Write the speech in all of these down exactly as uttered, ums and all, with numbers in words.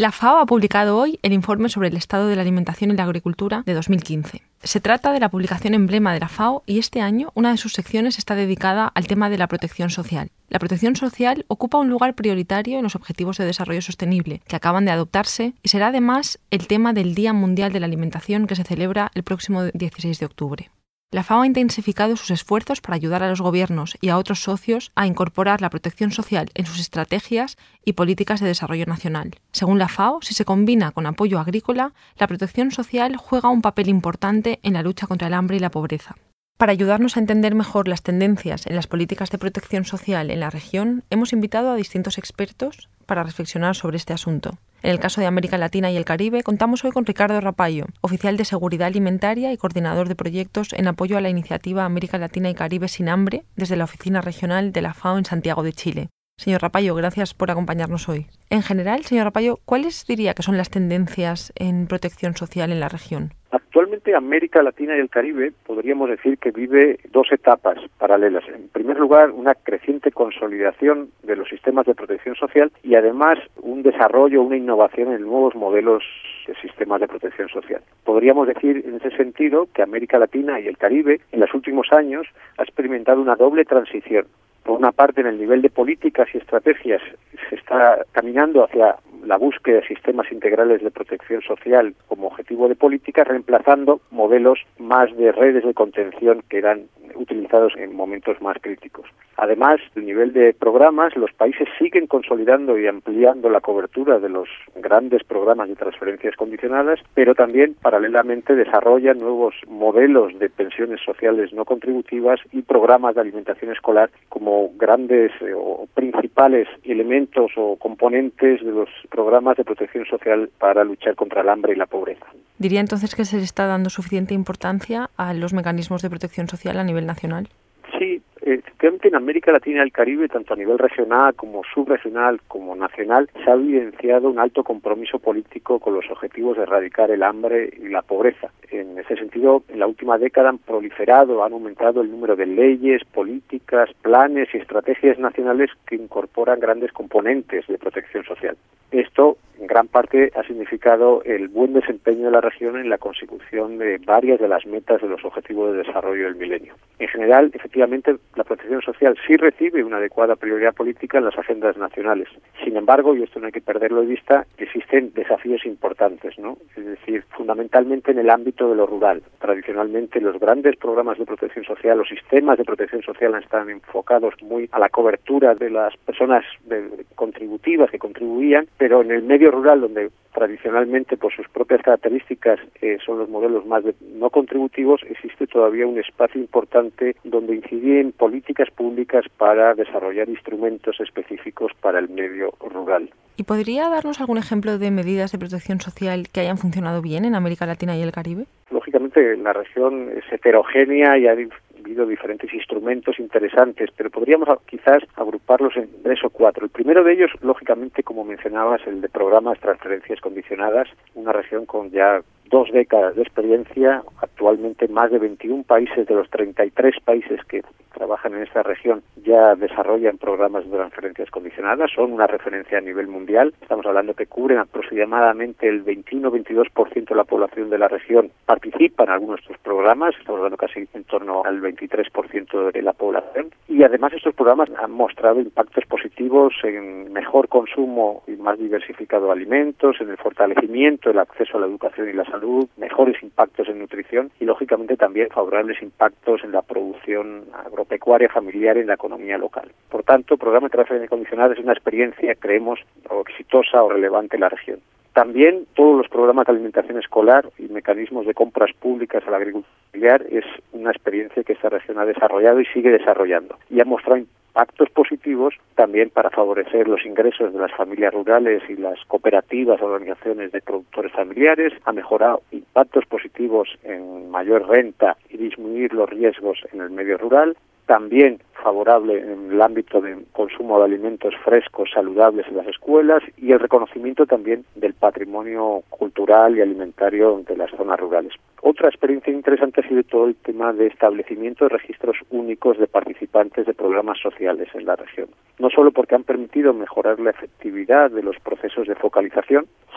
La FAO ha publicado hoy el informe sobre el estado de la alimentación y la agricultura de dos mil quince. Se trata de la publicación emblema de la FAO y este año una de sus secciones está dedicada al tema de la protección social. La protección social ocupa un lugar prioritario en los Objetivos de Desarrollo Sostenible que acaban de adoptarse y será además el tema del Día Mundial de la Alimentación que se celebra el próximo dieciséis de octubre. La FAO ha intensificado sus esfuerzos para ayudar a los gobiernos y a otros socios a incorporar la protección social en sus estrategias y políticas de desarrollo nacional. Según la FAO, si se combina con apoyo agrícola, la protección social juega un papel importante en la lucha contra el hambre y la pobreza. Para ayudarnos a entender mejor las tendencias en las políticas de protección social en la región, hemos invitado a distintos expertos para reflexionar sobre este asunto. En el caso de América Latina y el Caribe, contamos hoy con Ricardo Rapallo, oficial de Seguridad Alimentaria y coordinador de proyectos en apoyo a la iniciativa América Latina y Caribe sin hambre desde la Oficina Regional de la FAO en Santiago de Chile. Señor Rapallo, gracias por acompañarnos hoy. En general, señor Rapallo, ¿cuáles diría que son las tendencias en protección social en la región? Actualmente América Latina y el Caribe podríamos decir que vive dos etapas paralelas. En primer lugar, una creciente consolidación de los sistemas de protección social y además un desarrollo, una innovación en nuevos modelos de sistemas de protección social. Podríamos decir en ese sentido que América Latina y el Caribe en los últimos años ha experimentado una doble transición. Por una parte, en el nivel de políticas y estrategias se está caminando hacia la búsqueda de sistemas integrales de protección social como objetivo de política, reemplazando modelos más de redes de contención que eran utilizados en momentos más críticos. Además, el nivel de programas, los países siguen consolidando y ampliando la cobertura de los grandes programas de transferencias condicionadas, pero también paralelamente desarrollan nuevos modelos de pensiones sociales no contributivas y programas de alimentación escolar como grandes eh, o principales elementos o componentes de los programas de protección social para luchar contra el hambre y la pobreza. ¿Diría entonces que se le está dando suficiente importancia a los mecanismos de protección social a nivel nacional? Sí, efectivamente en América Latina y el Caribe, tanto a nivel regional como subregional como nacional, se ha evidenciado un alto compromiso político con los objetivos de erradicar el hambre y la pobreza. En ese sentido, en la última década han proliferado, han aumentado el número de leyes, políticas, planes y estrategias nacionales que incorporan grandes componentes de protección social. Esto, en gran parte, ha significado el buen desempeño de la región en la consecución de varias de las metas de los Objetivos de Desarrollo del Milenio. En general, efectivamente, la protección social sí recibe una adecuada prioridad política en las agendas nacionales. Sin embargo, y esto no hay que perderlo de vista, existen desafíos importantes, ¿no? Es decir, fundamentalmente en el ámbito de lo rural. Tradicionalmente, los grandes programas de protección social, los sistemas de protección social están enfocados muy a la cobertura de las personas de, de contributivas que contribuían, pero en el medio rural, donde tradicionalmente por sus propias características eh, son los modelos más de, no contributivos, existe todavía un espacio importante donde incidir en políticas públicas para desarrollar instrumentos específicos para el medio rural. ¿Y podría darnos algún ejemplo de medidas de protección social que hayan funcionado bien en América Latina y el Caribe? Lógicamente la región es heterogénea y ha habido diferentes instrumentos interesantes, pero podríamos quizás agruparlos en tres o cuatro. El primero de ellos, lógicamente, como mencionabas, el de programas transferencias condicionadas, una región con ya dos décadas de experiencia, actualmente más de veintiún países de los treinta y tres países que trabajan en esta región ya desarrollan programas de transferencias condicionadas, son una referencia a nivel mundial. Estamos hablando que cubren aproximadamente el veintiuno a veintidós por ciento de la población de la región participa en algunos de estos programas, estamos hablando casi en torno al veintitrés por ciento de la población, y además estos programas han mostrado impactos positivos en mejor consumo y más diversificado de alimentos, en el fortalecimiento del acceso a la educación y la salud, mejores impactos en nutrición y lógicamente también favorables impactos en la producción agropecuaria familiar y en la economía local. Por tanto, el programa de transferencias condicionadas es una experiencia, creemos, o exitosa o relevante en la región. También todos los programas de alimentación escolar y mecanismos de compras públicas a la agricultura familiar es una experiencia que esta región ha desarrollado y sigue desarrollando y ha mostrado impactos positivos también para favorecer los ingresos de las familias rurales y las cooperativas o organizaciones de productores familiares, ha mejorado impactos positivos en mayor renta y disminuir los riesgos en el medio rural, también favorable en el ámbito del consumo de alimentos frescos, saludables en las escuelas y el reconocimiento también del patrimonio cultural y alimentario de las zonas rurales. Otra experiencia interesante ha sido todo el tema de establecimiento de registros únicos de participantes de programas sociales en la región. No solo porque han permitido mejorar la efectividad de los procesos de focalización,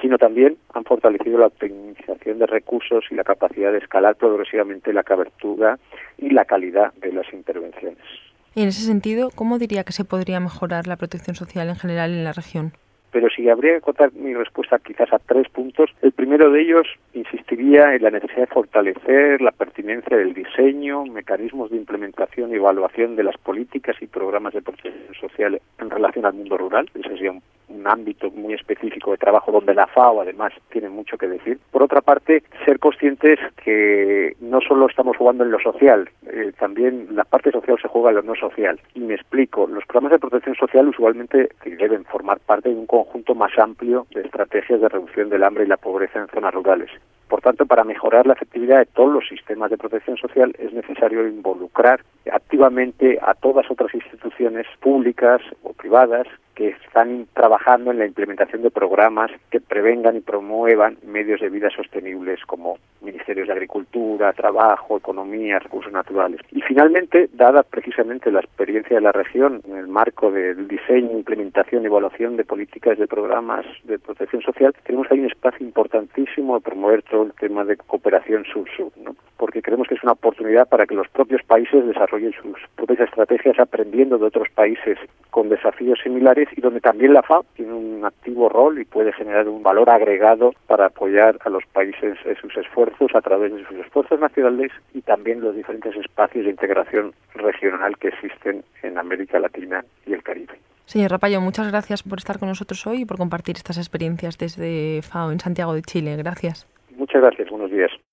sino también han fortalecido la optimización de recursos y la capacidad de escalar progresivamente la cobertura y la calidad de las intervenciones. Y en ese sentido, ¿cómo diría que se podría mejorar la protección social en general en la región? Pero si habría que contar mi respuesta quizás a tres puntos, el primero de ellos insistiría en la necesidad de fortalecer la pertinencia del diseño, mecanismos de implementación y evaluación de las políticas y programas de protección social en relación al mundo rural. Ese sería un, un ámbito muy específico de trabajo donde la FAO además tiene mucho que decir. Por otra parte, ser conscientes que no solo estamos jugando en lo social, eh, también la parte social se juega en lo no social. Y me explico, los programas de protección social usualmente deben formar parte de un conjunto más amplio de estrategias de reducción del hambre y la pobreza en zonas rurales. Por tanto, para mejorar la efectividad de todos los sistemas de protección social es necesario involucrar activamente a todas otras instituciones públicas o privadas que están trabajando en la implementación de programas que prevengan y promuevan medios de vida sostenibles como ministerios de Agricultura, Trabajo, Economía, Recursos Naturales. Y finalmente, dada precisamente la experiencia de la región en el marco del diseño, implementación y evaluación de políticas de programas de protección social, tenemos ahí un espacio importantísimo de promover todo el tema de cooperación sur-sur, ¿no? Porque creemos que es una oportunidad para que los propios países desarrollen sus propias estrategias aprendiendo de otros países con desafíos similares y donde también la FAO tiene un activo rol y puede generar un valor agregado para apoyar a los países en sus esfuerzos a través de sus esfuerzos nacionales y también los diferentes espacios de integración regional que existen en América Latina y el Caribe. Señor Rapallo, muchas gracias por estar con nosotros hoy y por compartir estas experiencias desde FAO en Santiago de Chile. Gracias. Muchas gracias. Buenos días.